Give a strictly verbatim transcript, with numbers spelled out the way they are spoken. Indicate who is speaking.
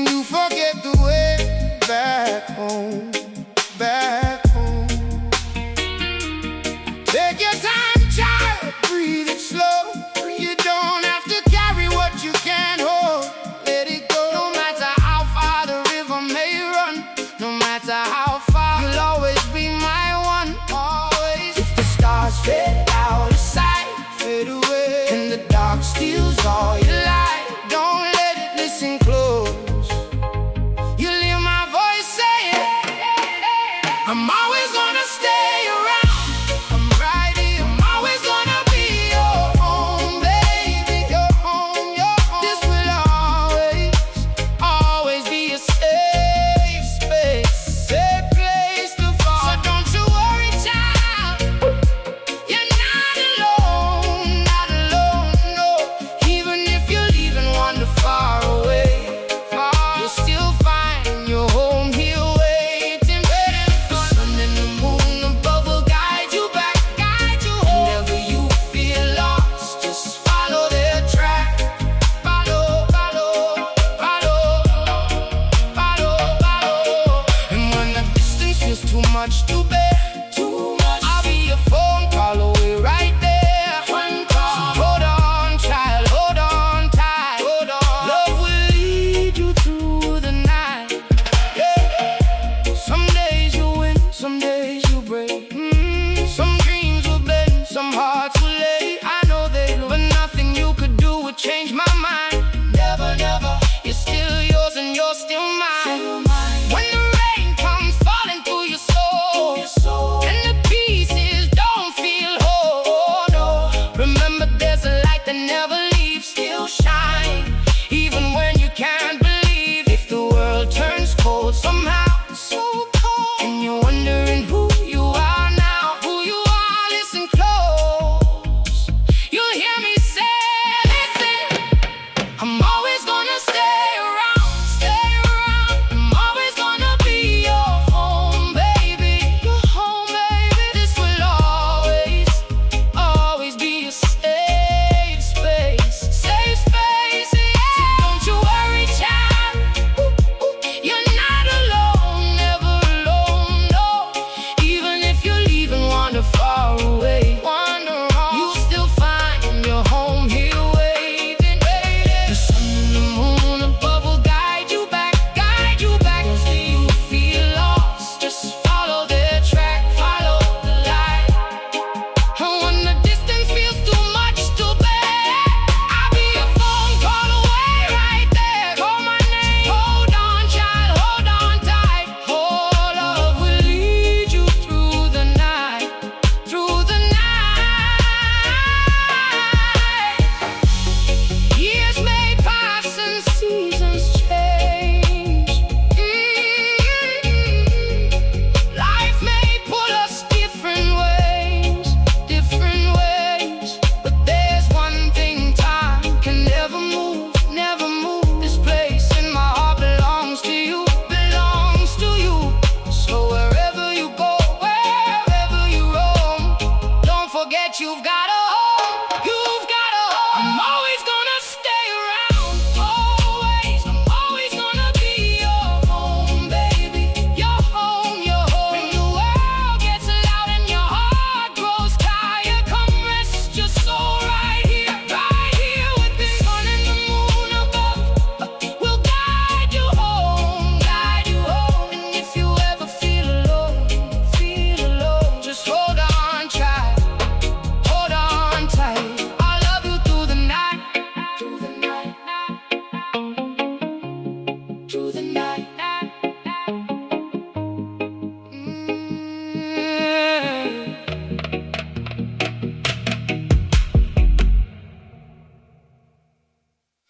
Speaker 1: you forget the way back home, back home. Take your time, child, breathe it slow. You don't have to carry what you can't hold. Let it go. No matter how far the river may run, no matter how far, you'll always be my one. Always. If the stars fade out of sight, fade away, and the dark steals all your light, don't let it listen close. You hear my voice saying, I'm always gonna stay around. I'm right here. I'm always gonna be your home, baby. Your home, your home. This will always, always be a safe space, safe place to fall. So don't you worry, child. You're not alone, not alone, no. Even if you're leaving, wander far away, far, you'll still find your home here waiting, waiting for the sun and the moon above will guide you back, guide you home. Whenever you feel lost, just follow their track. Follow, follow, follow, follow, follow. And when the distance feels too much to bear, too much, I'll be your phone call away right there. One call. So hold on, child, hold on tight. Hold on. Love will lead you through the night. Yeah. Some days you win, some days you break. Mm. Some dreams will bend, some hearts will ache. I know they will, but nothing you could do would change my mind. Never, never. You're still yours and you're still mine.